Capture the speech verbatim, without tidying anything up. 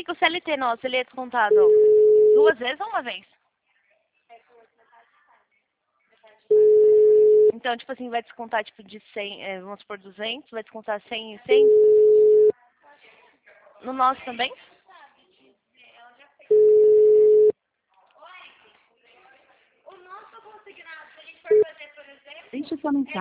que o C L T nosso, ele é descontado duas vezes ou uma vez? Então, tipo assim, vai descontar, tipo, de cem, é, vamos supor, duzentos, vai descontar cem e cem? No nosso também? Deixe sua mensagem.